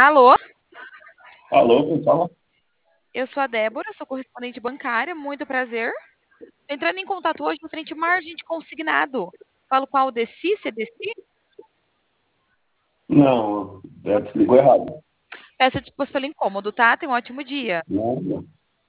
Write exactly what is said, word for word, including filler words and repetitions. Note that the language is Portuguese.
Alô? Alô, quem fala? Eu sou a Débora, sou correspondente bancária, muito prazer. Tô entrando em contato hoje referente margem de consignado. Falo com a Aldeci, C D C. Não, é, desligou errado. Peço desculpas pelo incômodo, tá? Tenha um ótimo dia. Não, não.